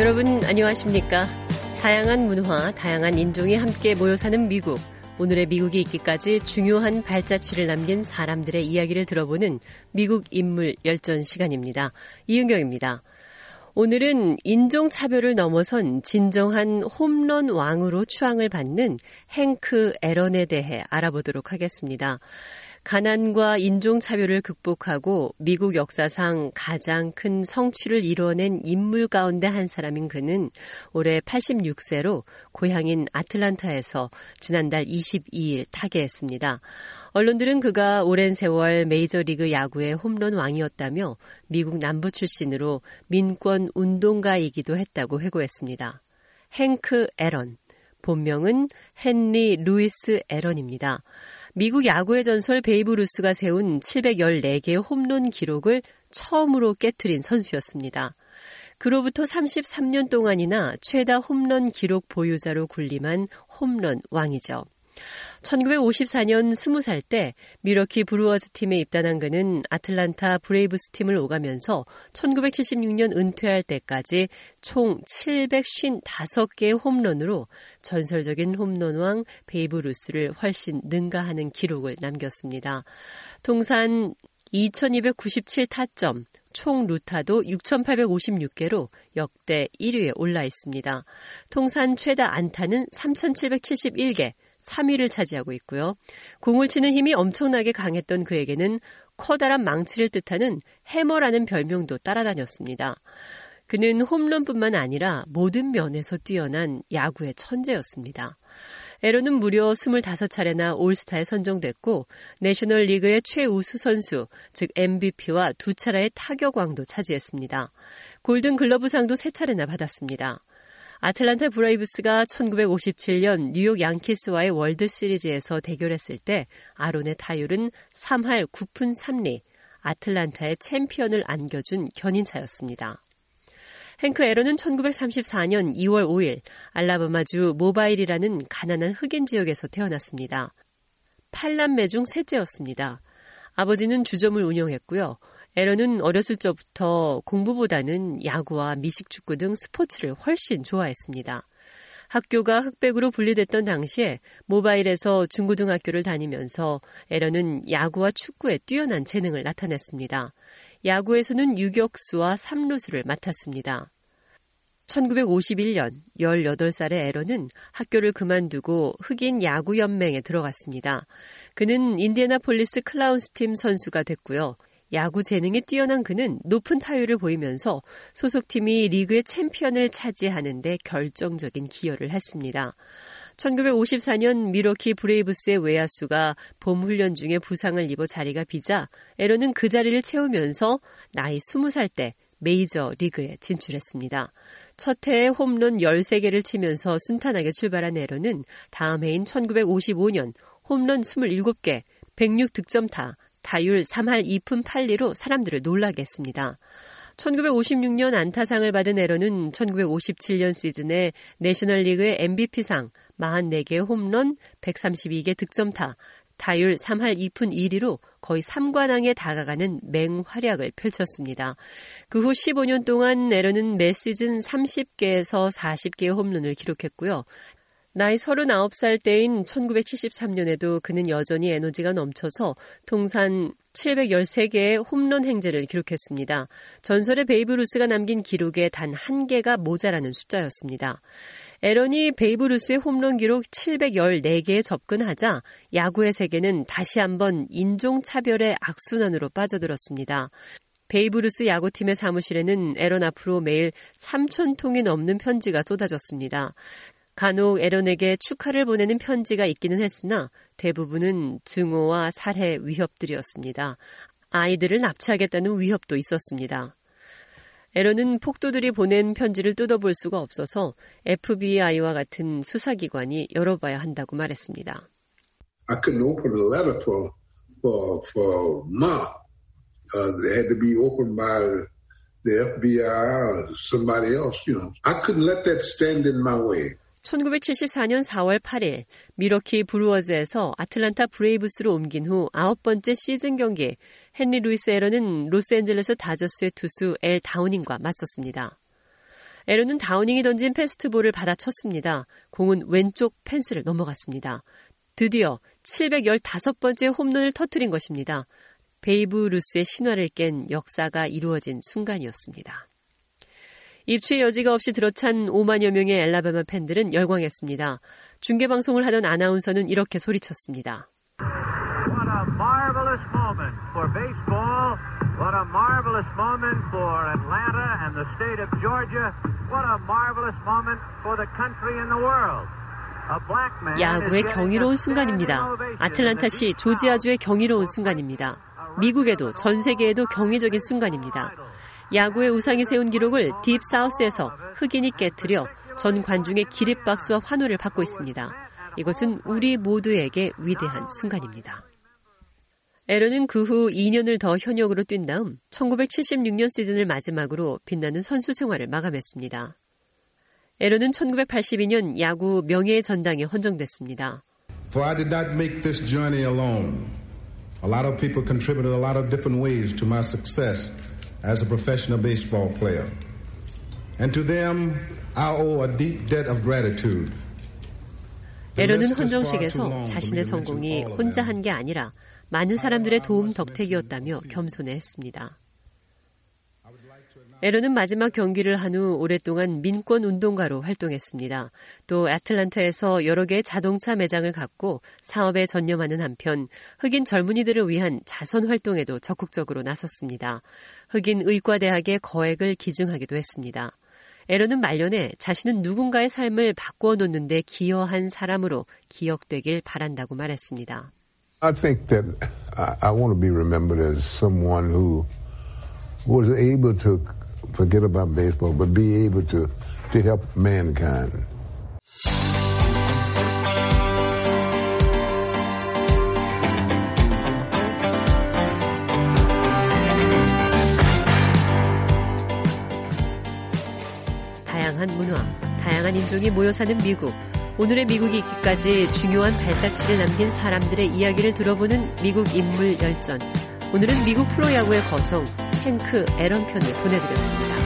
여러분 안녕하십니까? 다양한 문화, 다양한 인종이 함께 모여 사는 미국. 오늘의 미국이 있기까지 중요한 발자취를 남긴 사람들의 이야기를 들어보는 미국 인물 열전 시간입니다. 이은경입니다. 오늘은 인종차별을 넘어선 진정한 홈런 왕으로 추앙을 받는 행크 애런에 대해 알아보도록 하겠습니다. 가난과 인종차별을 극복하고 미국 역사상 가장 큰 성취를 이뤄낸 인물 가운데 한 사람인 그는 올해 86세로 고향인 아틀란타에서 지난달 22일 타계했습니다. 언론들은 그가 오랜 세월 메이저리그 야구의 홈런 왕이었다며 미국 남부 출신으로 민권 운동가이기도 했다고 회고했습니다. 행크 애런, 본명은 헨리 루이스 애런입니다. 미국 야구의 전설 베이브 루스가 세운 714개의 홈런 기록을 처음으로 깨트린 선수였습니다. 그로부터 33년 동안이나 최다 홈런 기록 보유자로 군림한 홈런 왕이죠. 1954년 20살 때 미러키 브루어즈 팀에 입단한 그는 아틀란타 브레이브스 팀을 오가면서 1976년 은퇴할 때까지 총 755개의 홈런으로 전설적인 홈런왕 베이브 루스를 훨씬 능가하는 기록을 남겼습니다. 통산 2297타점, 총 루타도 6856개로 역대 1위에 올라 있습니다. 통산 최다 안타는 3771개, 3위를 차지하고 있고요. 공을 치는 힘이 엄청나게 강했던 그에게는 커다란 망치를 뜻하는 해머라는 별명도 따라다녔습니다. 그는 홈런뿐만 아니라 모든 면에서 뛰어난 야구의 천재였습니다. 애런은 무려 25차례나 올스타에 선정됐고 내셔널리그의 최우수 선수, 즉 MVP와 2차례의 타격왕도 차지했습니다. 골든글러브상도 3차례나 받았습니다. 아틀란타 브레이브스가 1957년 뉴욕 양키스와의 월드시리즈에서 대결했을 때 아론의 타율은 3할 9푼 3리, 아틀란타의 챔피언을 안겨준 견인차였습니다. 행크 애런은 1934년 2월 5일 알라바마주 모바일이라는 가난한 흑인 지역에서 태어났습니다. 8남매 중 셋째였습니다. 아버지는 주점을 운영했고요. 애런은 어렸을 적부터 공부보다는 야구와 미식축구 등 스포츠를 훨씬 좋아했습니다. 학교가 흑백으로 분리됐던 당시에 모바일에서 중고등학교를 다니면서 애런은 야구와 축구에 뛰어난 재능을 나타냈습니다. 야구에서는 유격수와 삼루수를 맡았습니다. 1951년 18살의 애런은 학교를 그만두고 흑인 야구연맹에 들어갔습니다. 그는 인디애나폴리스 클라운스 팀 선수가 됐고요. 야구 재능에 뛰어난 그는 높은 타율을 보이면서 소속팀이 리그의 챔피언을 차지하는 데 결정적인 기여를 했습니다. 1954년 미러키 브레이브스의 외야수가 봄 훈련 중에 부상을 입어 자리가 비자 애런은 그 자리를 채우면서 나이 20살 때 메이저 리그에 진출했습니다. 첫 해에 홈런 13개를 치면서 순탄하게 출발한 애런은 다음 해인 1955년 홈런 27개, 106득점타, 타율 3할 2푼 8리로 사람들을 놀라게 했습니다. 1956년 안타상을 받은 애런은 1957년 시즌에 내셔널리그의 MVP상, 44개의 홈런, 132개 득점타, 타율 3할 2푼 1리로 거의 3관왕에 다가가는 맹활약을 펼쳤습니다. 그 후 15년 동안 애런은 매 시즌 30개에서 40개의 홈런을 기록했고요. 나이 39살 때인 1973년에도 그는 여전히 에너지가 넘쳐서 통산 713개의 홈런 행진을 기록했습니다. 전설의 베이브 루스가 남긴 기록에 단 1개가 모자라는 숫자였습니다. 애런이 베이브 루스의 홈런 기록 714개에 접근하자 야구의 세계는 다시 한번 인종차별의 악순환으로 빠져들었습니다. 베이브 루스 야구팀의 사무실에는 애런 앞으로 매일 3,000통이 넘는 편지가 쏟아졌습니다. 간혹 애런에게 축하를 보내는 편지가 있기는 했으나 대부분은 증오와 살해 위협들이었습니다. 아이들을 납치하겠다는 위협도 있었습니다. 애런은 폭도들이 보낸 편지를 뜯어볼 수가 없어서 FBI와 같은 수사기관이 열어봐야 한다고 말했습니다. I couldn't open a letter for mom. They had to be opened by the FBI or somebody else, I couldn't let that stand in my way. 1974년 4월 8일 미러키 브루어즈에서 아틀란타 브레이브스로 옮긴 후 9번째 시즌 경기 헨리 루이스 애런은 로스앤젤레스 다저스의 투수 엘 다우닝과 맞섰습니다. 에런은 다우닝이 던진 패스트볼을 받아쳤습니다. 공은 왼쪽 펜스를 넘어갔습니다. 드디어 715번째 홈런을 터뜨린 것입니다. 베이브 루스의 신화를 깬 역사가 이루어진 순간이었습니다. 입추의 여지가 없이 들어찬 5만여 명의 엘라바마 팬들은 열광했습니다. 중계방송을 하던 아나운서는 이렇게 소리쳤습니다. What a marvelous moment for baseball. What a marvelous moment for Atlanta and the state of Georgia. What a marvelous moment for the country and the world. 야구의 경이로운 순간입니다. 아틀란타시 조지아주의 경이로운 순간입니다. 미국에도 전 세계에도 경이적인 순간입니다. 야구의 우상이 세운 기록을 딥사우스에서 흑인이 깨트려 전 관중의 기립박수와 환호를 받고 있습니다. 이것은 우리 모두에게 위대한 순간입니다. 에런은 그 후 2년을 더 현역으로 뛴 다음 1976년 시즌을 마지막으로 빛나는 선수 생활을 마감했습니다. 에런은 1982년 야구 명예의 전당에 헌정됐습니다. For I did not make this journey alone. A lot of people contributed a lot of different ways to my success as a professional baseball player. And to them, I owe a deep debt of gratitude. 에런은 헌정식에서 자신의 성공이 혼자 한 게 아니라 많은 사람들의 도움 덕택이었다며 겸손해 했습니다. 에런은 마지막 경기를 한 후 오랫동안 민권운동가로 활동했습니다. 또 애틀랜타에서 여러 개의 자동차 매장을 갖고 사업에 전념하는 한편 흑인 젊은이들을 위한 자선 활동에도 적극적으로 나섰습니다. 흑인 의과대학의 거액을 기증하기도 했습니다. 에런은 말년에 자신은 누군가의 삶을 바꾸어 놓는 데 기여한 사람으로 기억되길 바란다고 말했습니다. I think that I want to be remembered as someone who was able to forget about baseball, but be able to help mankind. 다양한 문화, 다양한 인종이 모여 사는 미국. 오늘의 미국이 있기까지 중요한 발자취를 남긴 사람들의 이야기를 들어보는 미국 인물 열전. 오늘은 미국 프로야구의 거성 헨크 에런 편을 보내드렸습니다.